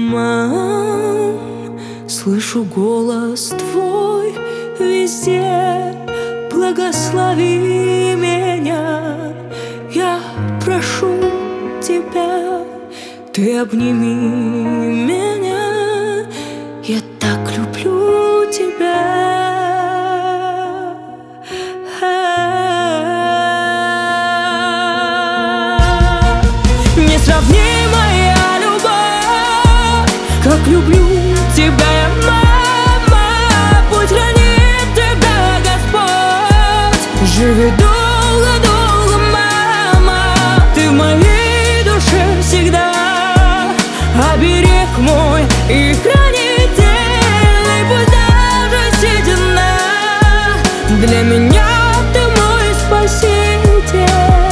Мам, слышу голос твой везде. Благослови меня, я прошу тебя. Ты обними меня, я так люблю тебя. Несравнимая любовь, как люблю тебя я, мама. Пусть хранит тебя Господь, живи долго-долго, мама. Ты в моей душе всегда оберег мой и хранитель. И пусть даже седина, для меня ты мой спаситель.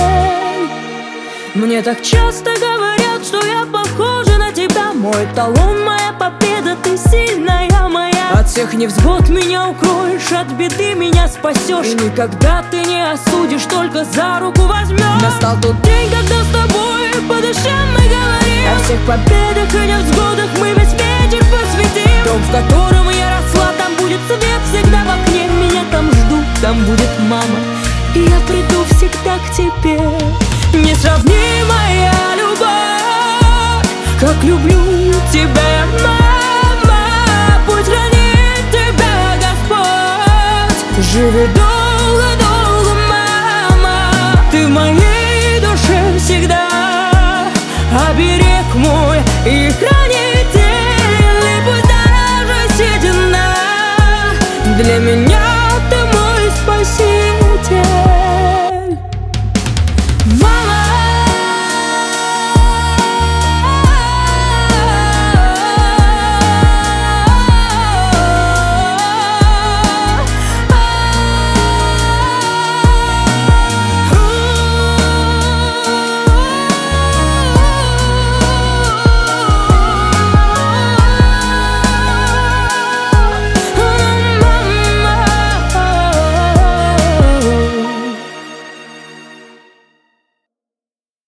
Мне так часто говорят, что я похожа на тебя. Мой талон, моя победа, ты сильная моя. От всех невзгод меня укроешь, от беды меня спасешь. И никогда ты не осудишь, только за руку возьмешь. Настал тот день, когда с тобой по душам мы говорим. О всех победах и невзгодах мы весь вечер посвятим. Дом, в котором я росла, там будет свет всегда в окне. Меня там ждут, там будет мама, и я приду всегда к тебе. Несравнимая любовь, как люблю тебя я, мама. Пусть хранит тебя Господь, живи долго-долго, мама. Ты в моей душе всегда оберег мой и хранитель. И пусть даже седина, для меня ты мой спаситель.